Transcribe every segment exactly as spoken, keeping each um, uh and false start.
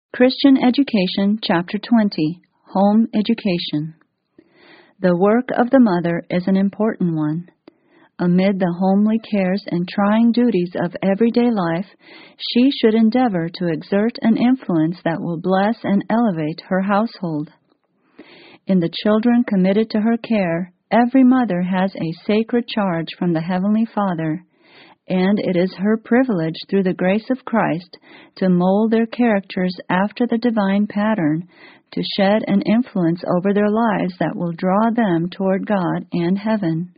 Christian Education, Chapter twenty, Home Education. The work of the mother is an important one. Amid the homely cares and trying duties of everyday life, she should endeavor to exert an influence that will bless and elevate her household. In the children committed to her care, every mother has a sacred charge from the Heavenly Father, and it is her privilege through the grace of Christ to mold their characters after the divine pattern, to shed an influence over their lives that will draw them toward God and heaven.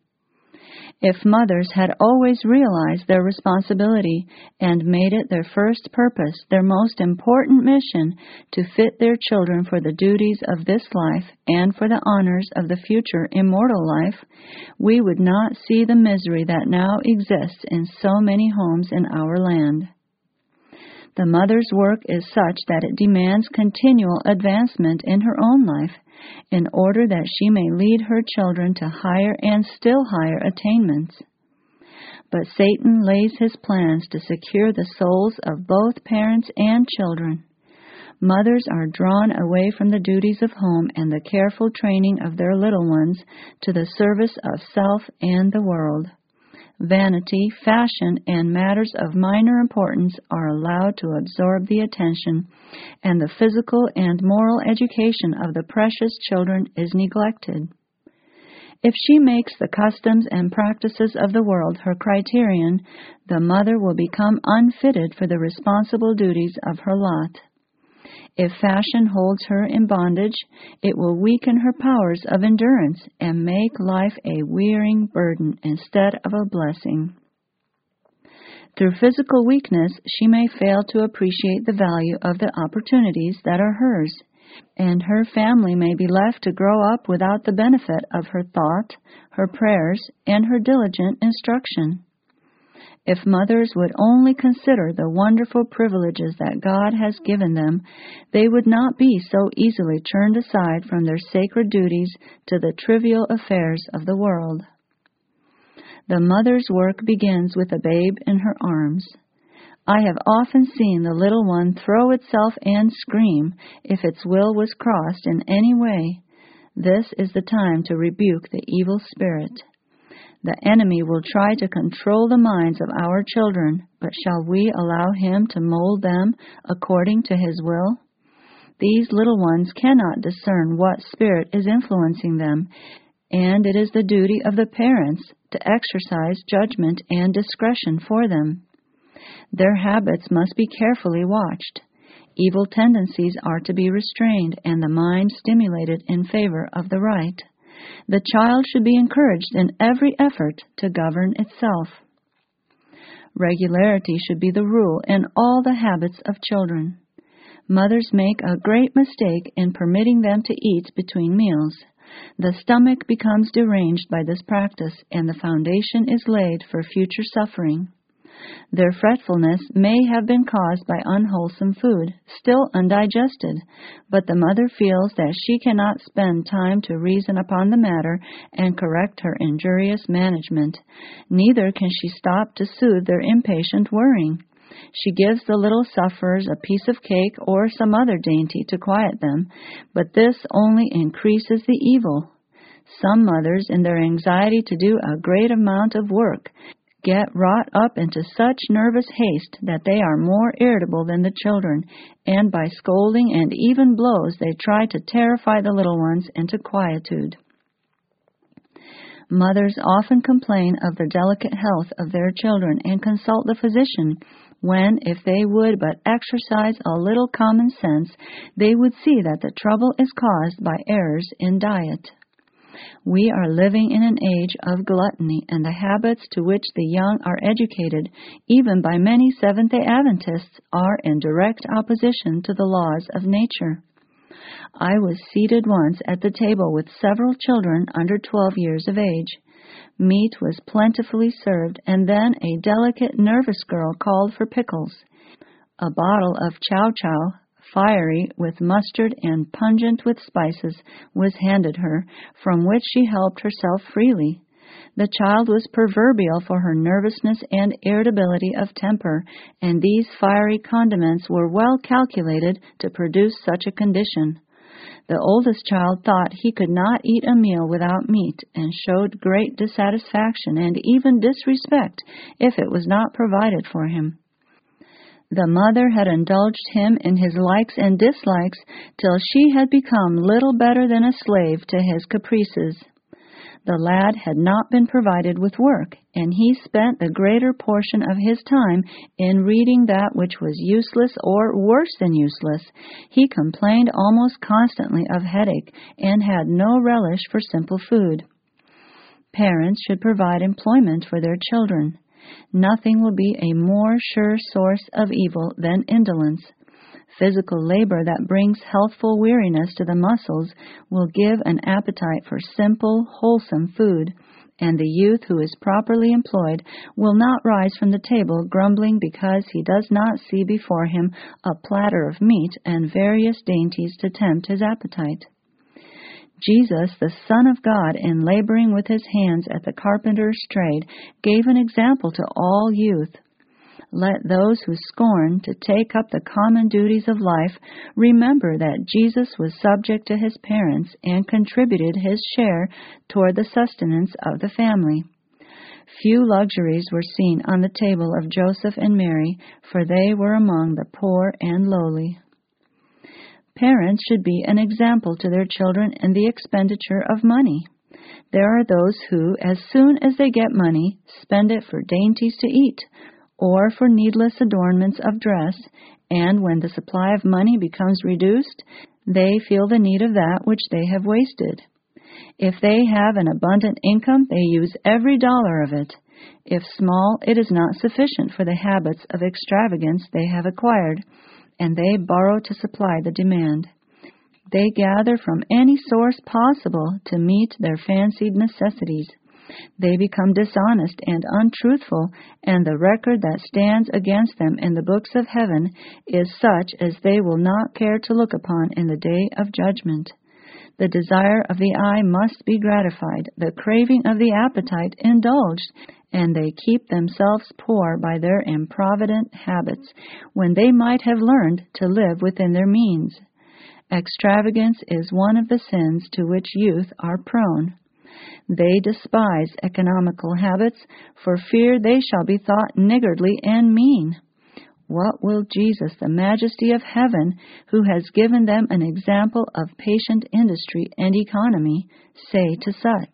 If mothers had always realized their responsibility and made it their first purpose, their most important mission, to fit their children for the duties of this life and for the honors of the future immortal life, we would not see the misery that now exists in so many homes in our land. The mother's work is such that it demands continual advancement in her own life, in order that she may lead her children to higher and still higher attainments. But Satan lays his plans to secure the souls of both parents and children. Mothers are drawn away from the duties of home and the careful training of their little ones to the service of self and the world. Vanity, fashion, and matters of minor importance are allowed to absorb the attention, and the physical and moral education of the precious children is neglected. If she makes the customs and practices of the world her criterion, the mother will become unfitted for the responsible duties of her lot. If fashion holds her in bondage, it will weaken her powers of endurance and make life a wearing burden instead of a blessing. Through physical weakness, she may fail to appreciate the value of the opportunities that are hers, and her family may be left to grow up without the benefit of her thought, her prayers, and her diligent instruction. If mothers would only consider the wonderful privileges that God has given them, they would not be so easily turned aside from their sacred duties to the trivial affairs of the world. The mother's work begins with a babe in her arms. I have often seen the little one throw itself and scream if its will was crossed in any way. This is the time to rebuke the evil spirit. The enemy will try to control the minds of our children, but shall we allow him to mold them according to his will? These little ones cannot discern what spirit is influencing them, and it is the duty of the parents to exercise judgment and discretion for them. Their habits must be carefully watched. Evil tendencies are to be restrained, and the mind stimulated in favor of the right. The child should be encouraged in every effort to govern itself. Regularity should be the rule in all the habits of children. Mothers make a great mistake in permitting them to eat between meals. The stomach becomes deranged by this practice, and the foundation is laid for future suffering. Their fretfulness may have been caused by unwholesome food, still undigested, but the mother feels that she cannot spend time to reason upon the matter and correct her injurious management. Neither can she stop to soothe their impatient worrying. She gives the little sufferers a piece of cake or some other dainty to quiet them, but this only increases the evil. Some mothers, in their anxiety to do a great amount of work, get wrought up into such nervous haste that they are more irritable than the children, and by scolding and even blows they try to terrify the little ones into quietude. Mothers often complain of the delicate health of their children and consult the physician, when, if they would but exercise a little common sense, they would see that the trouble is caused by errors in diet. We are living in an age of gluttony, and the habits to which the young are educated, even by many Seventh-day Adventists, are in direct opposition to the laws of nature. I was seated once at the table with several children under twelve years of age. Meat was plentifully served, and then a delicate, nervous girl called for pickles. A bottle of chow chow, fiery with mustard and pungent with spices, was handed her, from which she helped herself freely. The child was proverbial for her nervousness and irritability of temper, and these fiery condiments were well calculated to produce such a condition. The oldest child thought he could not eat a meal without meat, and showed great dissatisfaction and even disrespect if it was not provided for him. The mother had indulged him in his likes and dislikes till she had become little better than a slave to his caprices. The lad had not been provided with work, and he spent the greater portion of his time in reading that which was useless or worse than useless. He complained almost constantly of headache and had no relish for simple food. Parents should provide employment for their children. Nothing will be a more sure source of evil than indolence. Physical labor that brings healthful weariness to the muscles will give an appetite for simple, wholesome food, and the youth who is properly employed will not rise from the table grumbling because he does not see before him a platter of meat and various dainties to tempt his appetite. Jesus, the Son of God, in laboring with his hands at the carpenter's trade, gave an example to all youth. Let those who scorn to take up the common duties of life remember that Jesus was subject to his parents and contributed his share toward the sustenance of the family. Few luxuries were seen on the table of Joseph and Mary, for they were among the poor and lowly. Parents should be an example to their children in the expenditure of money. There are those who, as soon as they get money, spend it for dainties to eat, or for needless adornments of dress, and when the supply of money becomes reduced, they feel the need of that which they have wasted. If they have an abundant income, they use every dollar of it. If small, it is not sufficient for the habits of extravagance they have acquired, and they borrow to supply the demand. They gather from any source possible to meet their fancied necessities. They become dishonest and untruthful, and the record that stands against them in the books of heaven is such as they will not care to look upon in the day of judgment. The desire of the eye must be gratified, the craving of the appetite indulged, and they keep themselves poor by their improvident habits, when they might have learned to live within their means. Extravagance is one of the sins to which youth are prone. They despise economical habits, for fear they shall be thought niggardly and mean. What will Jesus, the Majesty of heaven, who has given them an example of patient industry and economy, say to such?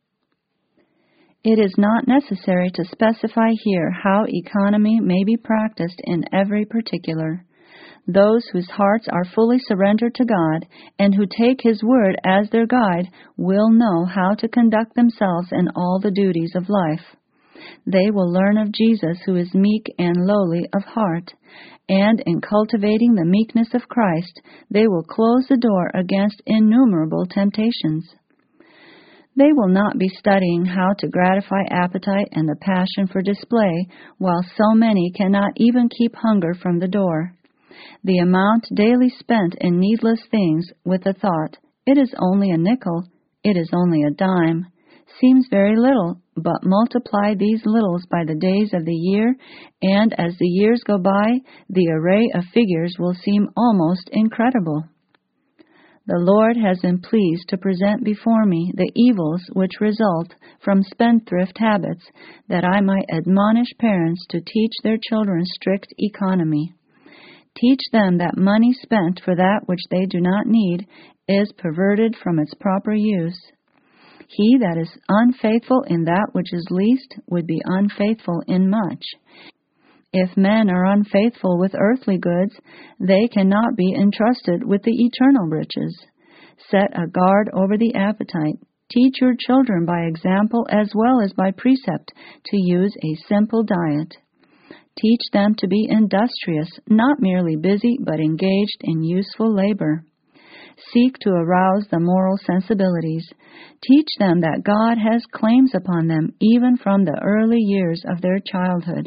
It is not necessary to specify here how economy may be practiced in every particular. Those whose hearts are fully surrendered to God, and who take His word as their guide, will know how to conduct themselves in all the duties of life. They will learn of Jesus, who is meek and lowly of heart, and in cultivating the meekness of Christ, they will close the door against innumerable temptations. They will not be studying how to gratify appetite and the passion for display, while so many cannot even keep hunger from the door. The amount daily spent in needless things, with the thought, it is only a nickel, it is only a dime, seems very little, but multiply these littles by the days of the year, and as the years go by, the array of figures will seem almost incredible. The Lord has been pleased to present before me the evils which result from spendthrift habits, that I might admonish parents to teach their children strict economy. Teach them that money spent for that which they do not need is perverted from its proper use. He that is unfaithful in that which is least would be unfaithful in much. If men are unfaithful with earthly goods, they cannot be entrusted with the eternal riches. Set a guard over the appetite. Teach your children by example as well as by precept to use a simple diet. Teach them to be industrious, not merely busy, but engaged in useful labor. Seek to arouse the moral sensibilities. Teach them that God has claims upon them even from the early years of their childhood.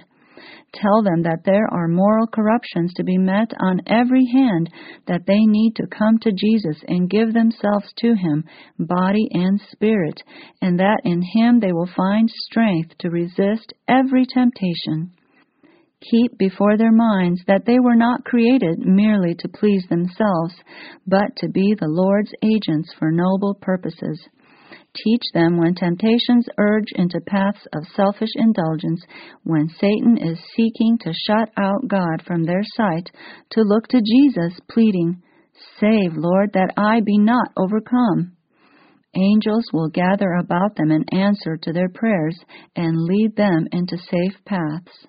Tell them that there are moral corruptions to be met on every hand, that they need to come to Jesus and give themselves to Him, body and spirit, and that in Him they will find strength to resist every temptation. Keep before their minds that they were not created merely to please themselves, but to be the Lord's agents for noble purposes. Teach them when temptations urge into paths of selfish indulgence, when Satan is seeking to shut out God from their sight, to look to Jesus, pleading, "Save, Lord, that I be not overcome." Angels will gather about them in answer to their prayers and lead them into safe paths.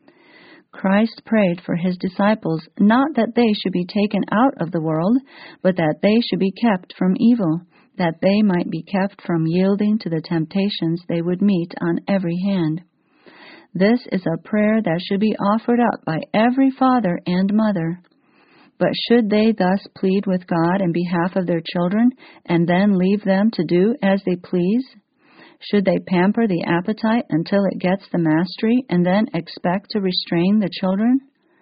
Christ prayed for His disciples not that they should be taken out of the world, but that they should be kept from evil, that they might be kept from yielding to the temptations they would meet on every hand. This is a prayer that should be offered up by every father and mother. But should they thus plead with God in behalf of their children and then leave them to do as they please? Should they pamper the appetite until it gets the mastery and then expect to restrain the children?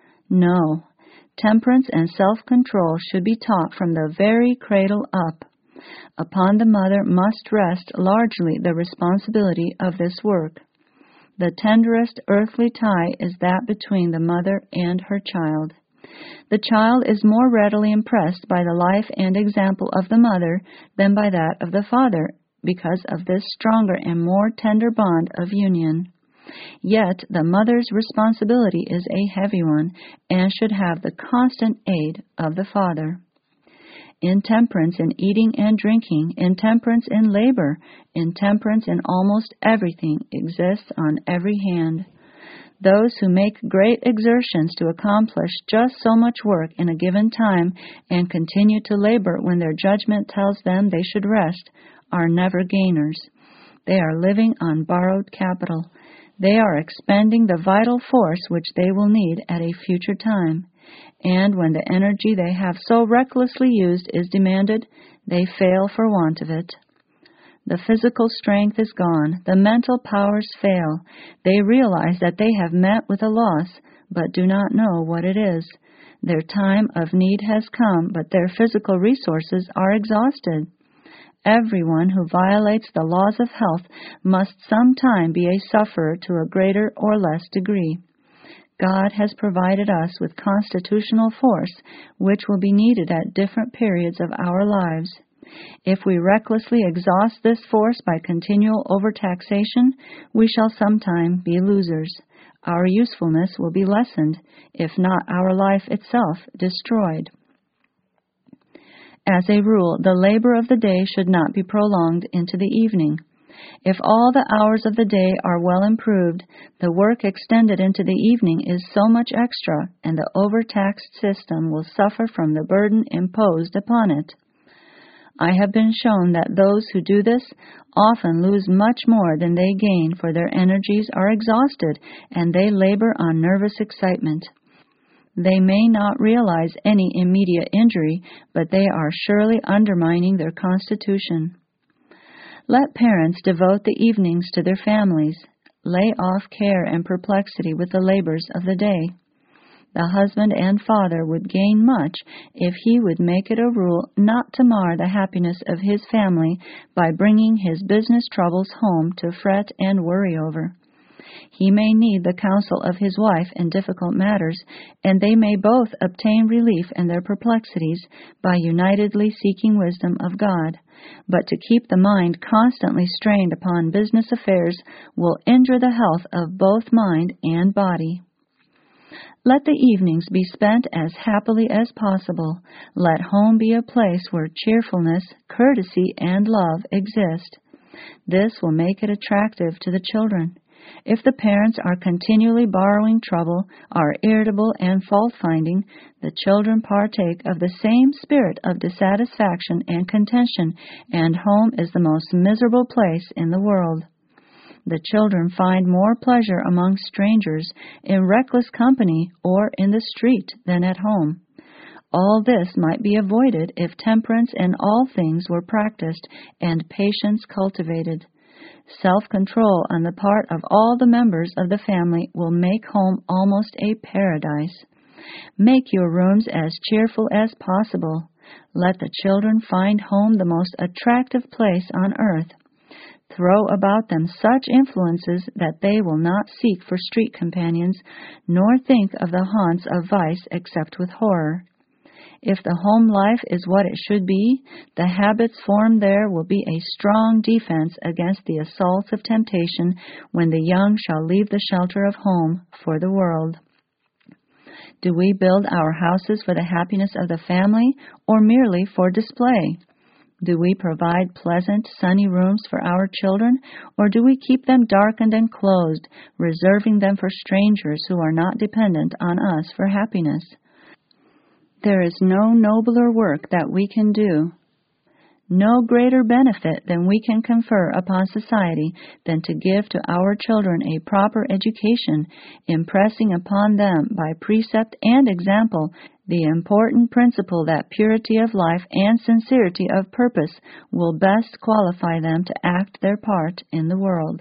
No. Temperance and self-control should be taught from the very cradle up. Upon the mother must rest largely the responsibility of this work. The tenderest earthly tie is that between the mother and her child. The child is more readily impressed by the life and example of the mother than by that of the father, because of this stronger and more tender bond of union. Yet the mother's responsibility is a heavy one, and should have the constant aid of the father. Intemperance in eating and drinking, intemperance in labor, intemperance in almost everything exists on every hand. Those who make great exertions to accomplish just so much work in a given time and continue to labor when their judgment tells them they should rest are never gainers. They are living on borrowed capital. They are expending the vital force which they will need at a future time. And when the energy they have so recklessly used is demanded, they fail for want of it. The physical strength is gone. The mental powers fail. They realize that they have met with a loss, but do not know what it is. Their time of need has come, but their physical resources are exhausted. Everyone who violates the laws of health must sometime be a sufferer to a greater or less degree. God has provided us with constitutional force, which will be needed at different periods of our lives. If we recklessly exhaust this force by continual overtaxation, we shall sometime be losers. Our usefulness will be lessened, if not our life itself destroyed. As a rule, the labor of the day should not be prolonged into the evening. If all the hours of the day are well improved, the work extended into the evening is so much extra, and the overtaxed system will suffer from the burden imposed upon it. I have been shown that those who do this often lose much more than they gain, for their energies are exhausted, and they labor on nervous excitement. They may not realize any immediate injury, but they are surely undermining their constitution. Let parents devote the evenings to their families. Lay off care and perplexity with the labors of the day. The husband and father would gain much if he would make it a rule not to mar the happiness of his family by bringing his business troubles home to fret and worry over. He may need the counsel of his wife in difficult matters, and they may both obtain relief in their perplexities by unitedly seeking wisdom of God. But to keep the mind constantly strained upon business affairs will injure the health of both mind and body. Let the evenings be spent as happily as possible. Let home be a place where cheerfulness, courtesy, and love exist. This will make it attractive to the children. If the parents are continually borrowing trouble, are irritable and fault-finding, the children partake of the same spirit of dissatisfaction and contention, and home is the most miserable place in the world. The children find more pleasure among strangers, in reckless company, or in the street than at home. All this might be avoided if temperance in all things were practiced and patience cultivated. Self-control on the part of all the members of the family will make home almost a paradise. Make your rooms as cheerful as possible. Let the children find home the most attractive place on earth. Throw about them such influences that they will not seek for street companions, nor think of the haunts of vice except with horror. If the home life is what it should be, the habits formed there will be a strong defense against the assaults of temptation when the young shall leave the shelter of home for the world. Do we build our houses for the happiness of the family or merely for display? Do we provide pleasant, sunny rooms for our children, or do we keep them darkened and closed, reserving them for strangers who are not dependent on us for happiness? There is no nobler work that we can do, no greater benefit than we can confer upon society than to give to our children a proper education, impressing upon them by precept and example the important principle that purity of life and sincerity of purpose will best qualify them to act their part in the world.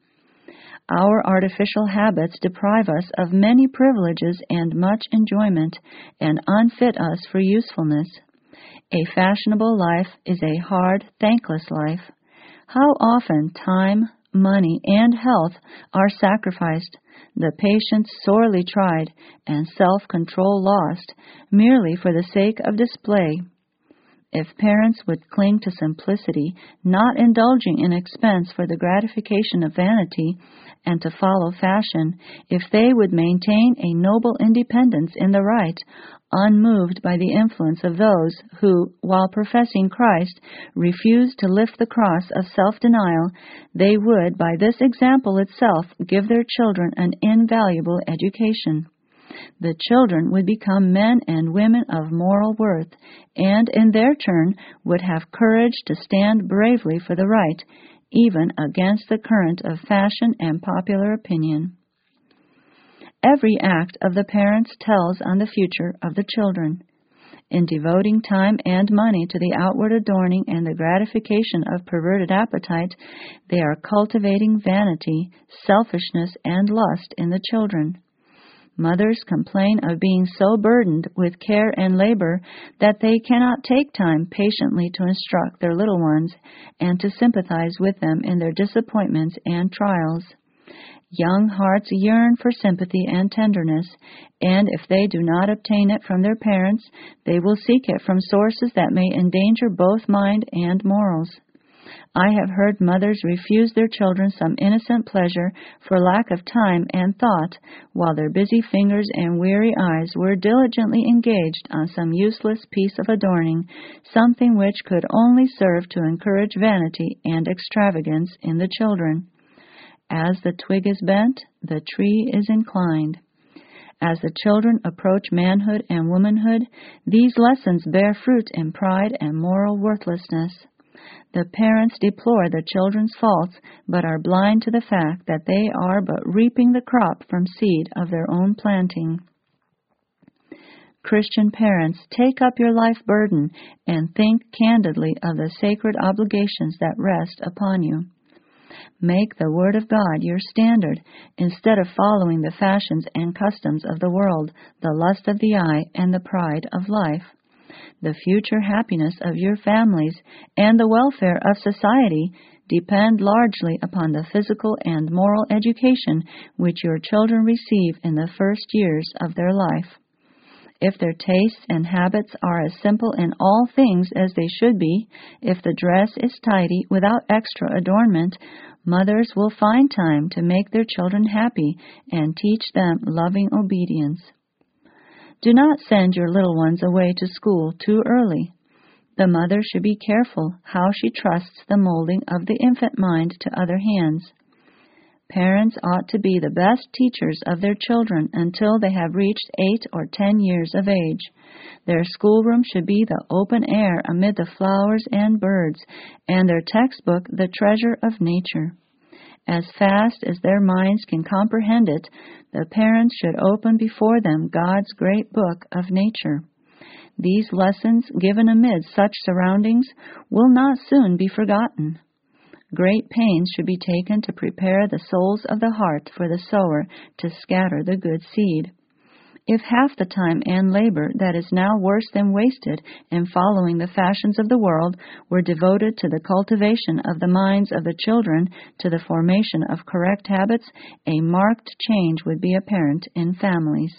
Our artificial habits deprive us of many privileges and much enjoyment, and unfit us for usefulness. A fashionable life is a hard, thankless life. How often time, money, and health are sacrificed, the patience sorely tried, and self-control lost, merely for the sake of display. If parents would cling to simplicity, not indulging in expense for the gratification of vanity, and to follow fashion, if they would maintain a noble independence in the right, unmoved by the influence of those who, while professing Christ, refuse to lift the cross of self-denial, they would, by this example itself, give their children an invaluable education. The children would become men and women of moral worth, and in their turn would have courage to stand bravely for the right, even against the current of fashion and popular opinion. Every act of the parents tells on the future of the children. In devoting time and money to the outward adorning and the gratification of perverted appetite, they are cultivating vanity, selfishness, and lust in the children. Mothers complain of being so burdened with care and labor that they cannot take time patiently to instruct their little ones and to sympathize with them in their disappointments and trials. Young hearts yearn for sympathy and tenderness, and if they do not obtain it from their parents, they will seek it from sources that may endanger both mind and morals. I have heard mothers refuse their children some innocent pleasure for lack of time and thought, while their busy fingers and weary eyes were diligently engaged on some useless piece of adorning, something which could only serve to encourage vanity and extravagance in the children. As the twig is bent, the tree is inclined. As the children approach manhood and womanhood, these lessons bear fruit in pride and moral worthlessness. The parents deplore the children's faults, but are blind to the fact that they are but reaping the crop from seed of their own planting. Christian parents, take up your life burden and think candidly of the sacred obligations that rest upon you. Make the Word of God your standard, instead of following the fashions and customs of the world, the lust of the eye, and the pride of life. The future happiness of your families and the welfare of society depend largely upon the physical and moral education which your children receive in the first years of their life. If their tastes and habits are as simple in all things as they should be, if the dress is tidy without extra adornment, mothers will find time to make their children happy and teach them loving obedience. Do not send your little ones away to school too early. The mother should be careful how she trusts the molding of the infant mind to other hands. Parents ought to be the best teachers of their children until they have reached eight or ten years of age. Their schoolroom should be the open air amid the flowers and birds, and their textbook the treasure of nature. As fast as their minds can comprehend it, the parents should open before them God's great book of nature. These lessons, given amid such surroundings, will not soon be forgotten. Great pains should be taken to prepare the souls of the heart for the sower to scatter the good seed. If half the time and labor that is now worse than wasted in following the fashions of the world were devoted to the cultivation of the minds of the children, to the formation of correct habits, a marked change would be apparent in families.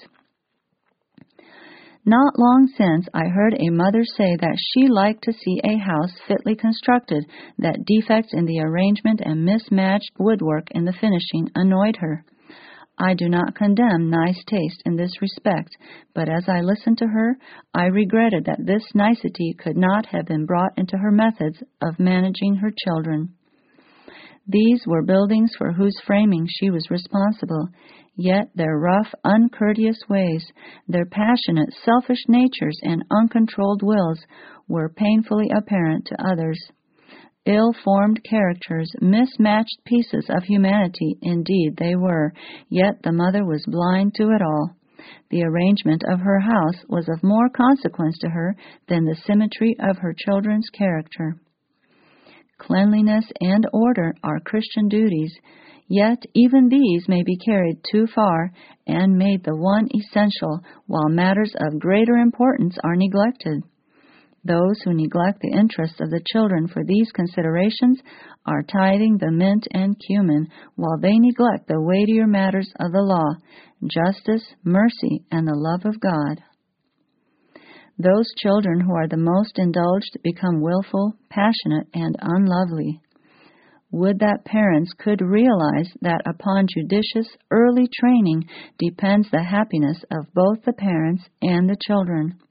Not long since, I heard a mother say that she liked to see a house fitly constructed, that defects in the arrangement and mismatched woodwork in the finishing annoyed her. I do not condemn nice taste in this respect, but as I listened to her, I regretted that this nicety could not have been brought into her methods of managing her children. These were buildings for whose framing she was responsible, yet their rough, uncourteous ways, their passionate, selfish natures and uncontrolled wills were painfully apparent to others. Ill-formed characters, mismatched pieces of humanity, indeed they were, yet the mother was blind to it all. The arrangement of her house was of more consequence to her than the symmetry of her children's character. Cleanliness and order are Christian duties, yet even these may be carried too far and made the one essential, while matters of greater importance are neglected. Those who neglect the interests of the children for these considerations are tithing the mint and cumin, while they neglect the weightier matters of the law, justice, mercy, and the love of God. Those children who are the most indulged become willful, passionate, and unlovely. Would that parents could realize that upon judicious, early training depends the happiness of both the parents and the children.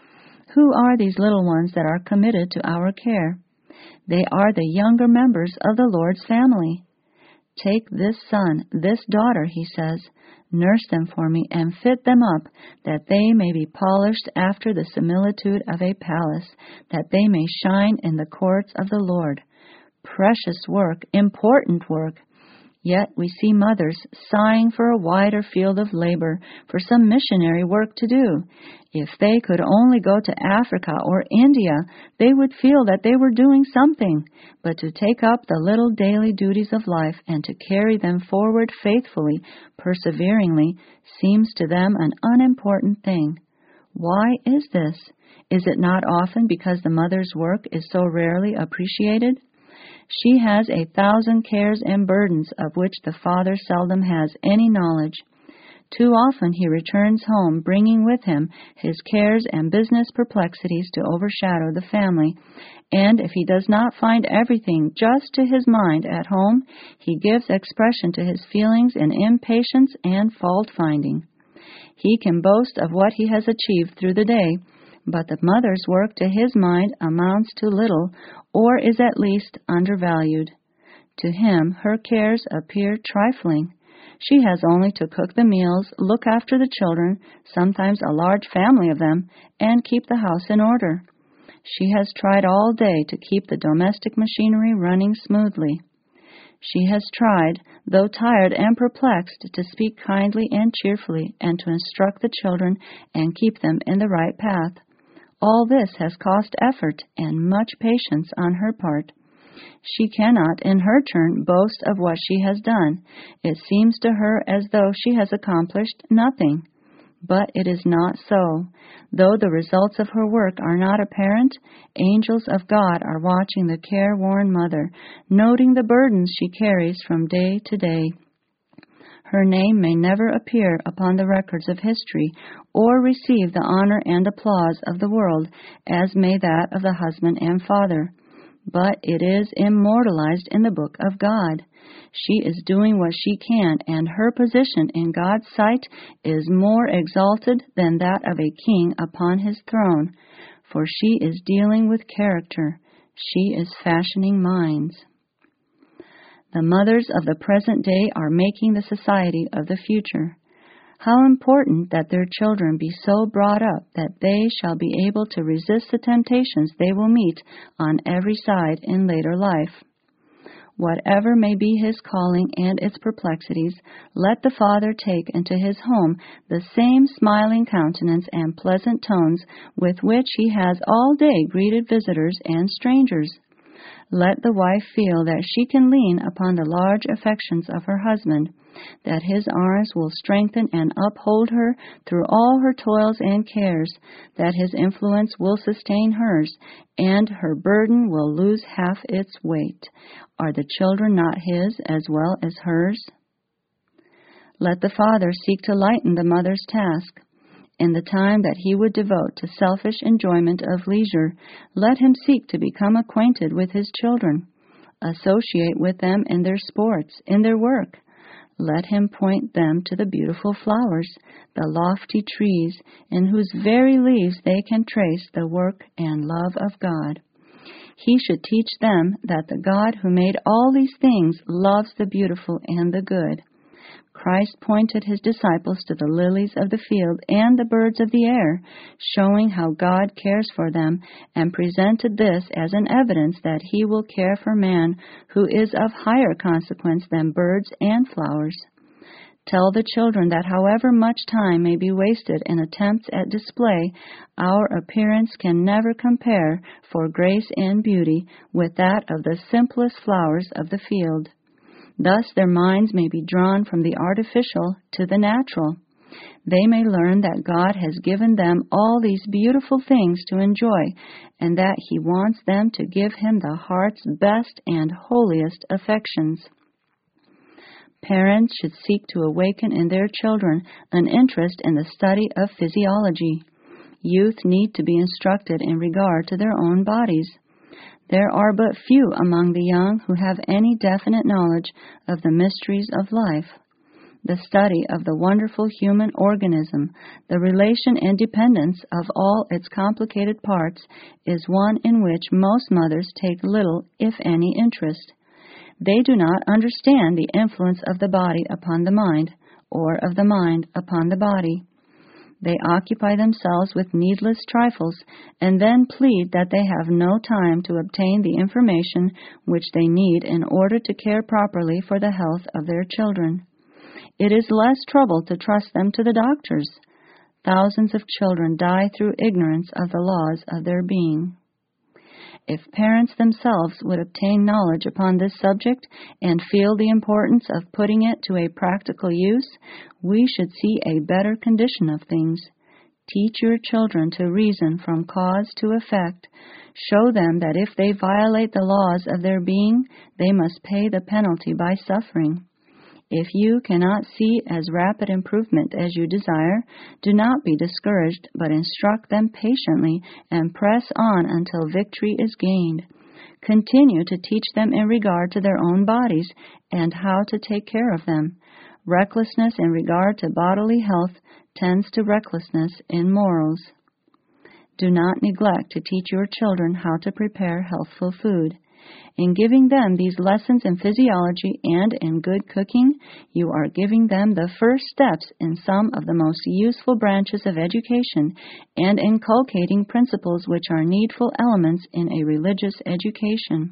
Who are these little ones that are committed to our care? They are the younger members of the Lord's family. Take this son, this daughter, he says, nurse them for me and fit them up, that they may be polished after the similitude of a palace, that they may shine in the courts of the Lord. Precious work, important work. Yet we see mothers sighing for a wider field of labor, for some missionary work to do. If they could only go to Africa or India, they would feel that they were doing something. But to take up the little daily duties of life and to carry them forward faithfully, perseveringly, seems to them an unimportant thing. Why is this? Is it not often because the mother's work is so rarely appreciated? She has a thousand cares and burdens of which the father seldom has any knowledge. Too often he returns home bringing with him his cares and business perplexities to overshadow the family, and if he does not find everything just to his mind at home, he gives expression to his feelings in impatience and fault-finding. He can boast of what he has achieved through the day, but the mother's work to his mind amounts to little, or is at least undervalued. To him, her cares appear trifling. She has only to cook the meals, look after the children, sometimes a large family of them, and keep the house in order. She has tried all day to keep the domestic machinery running smoothly. She has tried, though tired and perplexed, to speak kindly and cheerfully, and to instruct the children and keep them in the right path. All this has cost effort and much patience on her part. She cannot, in her turn, boast of what she has done. It seems to her as though she has accomplished nothing. But it is not so. Though the results of her work are not apparent, angels of God are watching the careworn mother, noting the burdens she carries from day to day. Her name may never appear upon the records of history, or receive the honor and applause of the world, as may that of the husband and father. But it is immortalized in the book of God. She is doing what she can, and her position in God's sight is more exalted than that of a king upon his throne, for she is dealing with character. She is fashioning minds. The mothers of the present day are making the society of the future. How important that their children be so brought up that they shall be able to resist the temptations they will meet on every side in later life. Whatever may be his calling and its perplexities, let the father take into his home the same smiling countenance and pleasant tones with which he has all day greeted visitors and strangers. Let the wife feel that she can lean upon the large affections of her husband, that his arms will strengthen and uphold her through all her toils and cares, that his influence will sustain hers, and her burden will lose half its weight. Are the children not his as well as hers? Let the father seek to lighten the mother's task. In the time that he would devote to selfish enjoyment of leisure, let him seek to become acquainted with his children, associate with them in their sports, in their work. Let him point them to the beautiful flowers, the lofty trees, in whose very leaves they can trace the work and love of God. He should teach them that the God who made all these things loves the beautiful and the good. Christ pointed his disciples to the lilies of the field and the birds of the air, showing how God cares for them, and presented this as an evidence that he will care for man, who is of higher consequence than birds and flowers. Tell the children that however much time may be wasted in attempts at display, our appearance can never compare for grace and beauty with that of the simplest flowers of the field. Thus their minds may be drawn from the artificial to the natural. They may learn that God has given them all these beautiful things to enjoy, and that he wants them to give him the heart's best and holiest affections. Parents should seek to awaken in their children an interest in the study of physiology. Youth need to be instructed in regard to their own bodies. There are but few among the young who have any definite knowledge of the mysteries of life. The study of the wonderful human organism, the relation and dependence of all its complicated parts, is one in which most mothers take little, if any, interest. They do not understand the influence of the body upon the mind, or of the mind upon the body. They occupy themselves with needless trifles, and then plead that they have no time to obtain the information which they need in order to care properly for the health of their children. It is less trouble to trust them to the doctors. Thousands of children die through ignorance of the laws of their being. If parents themselves would obtain knowledge upon this subject and feel the importance of putting it to a practical use, we should see a better condition of things. Teach your children to reason from cause to effect. Show them that if they violate the laws of their being, they must pay the penalty by suffering. If you cannot see as rapid improvement as you desire, do not be discouraged, but instruct them patiently and press on until victory is gained. Continue to teach them in regard to their own bodies and how to take care of them. Recklessness in regard to bodily health tends to recklessness in morals. Do not neglect to teach your children how to prepare healthful food. In giving them these lessons in physiology and in good cooking, you are giving them the first steps in some of the most useful branches of education and inculcating principles which are needful elements in a religious education.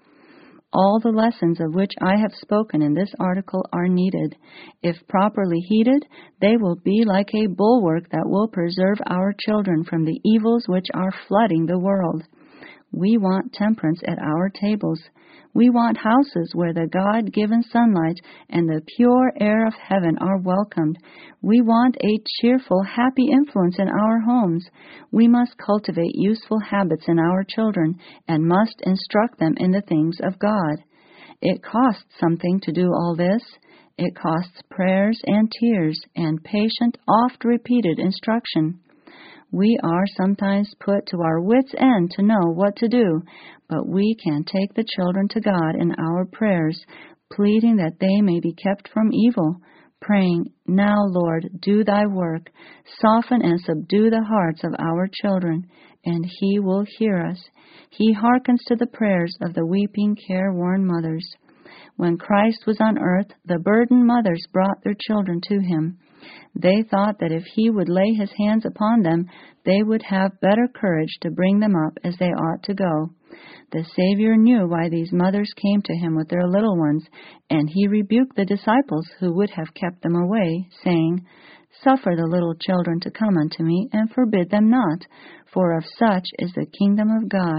All the lessons of which I have spoken in this article are needed. If properly heeded, they will be like a bulwark that will preserve our children from the evils which are flooding the world. We want temperance at our tables. We want houses where the God-given sunlight and the pure air of heaven are welcomed. We want a cheerful, happy influence in our homes. We must cultivate useful habits in our children and must instruct them in the things of God. It costs something to do all this. It costs prayers and tears and patient, oft-repeated instruction. We are sometimes put to our wits' end to know what to do, but we can take the children to God in our prayers, pleading that they may be kept from evil, praying, "Now, Lord, do thy work, soften and subdue the hearts of our children," and he will hear us. He hearkens to the prayers of the weeping, careworn mothers. When Christ was on earth, the burdened mothers brought their children to him. They thought that if he would lay his hands upon them, they would have better courage to bring them up as they ought to go. The Savior knew why these mothers came to him with their little ones, and he rebuked the disciples who would have kept them away, saying, "Suffer the little children to come unto me, and forbid them not, for of such is the kingdom of God.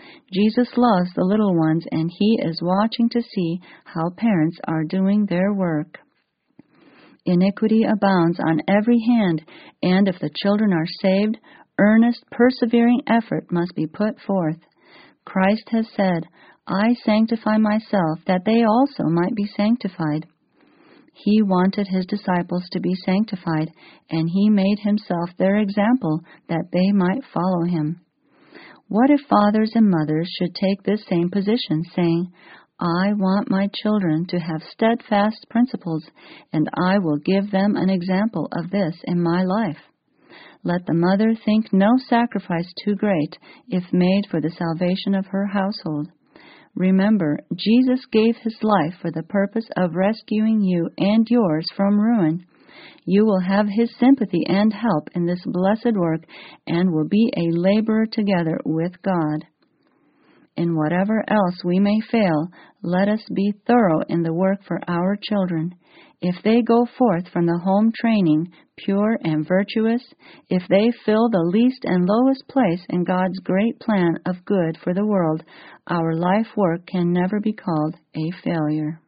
Jesus loves the little ones, and He is watching to see how parents are doing their work. Iniquity abounds on every hand, and if the children are saved, earnest, persevering effort must be put forth. Christ has said, I sanctify myself, that they also might be sanctified. He wanted His disciples to be sanctified, and He made Himself their example, that they might follow Him. What if fathers and mothers should take this same position, saying, I want my children to have steadfast principles, and I will give them an example of this in my life. Let the mother think no sacrifice too great, if made for the salvation of her household. Remember, Jesus gave His life for the purpose of rescuing you and yours from ruin. You will have His sympathy and help in this blessed work, and will be a laborer together with God. In whatever else we may fail, let us be thorough in the work for our children. If they go forth from the home training, pure and virtuous, if they fill the least and lowest place in God's great plan of good for the world, our life work can never be called a failure.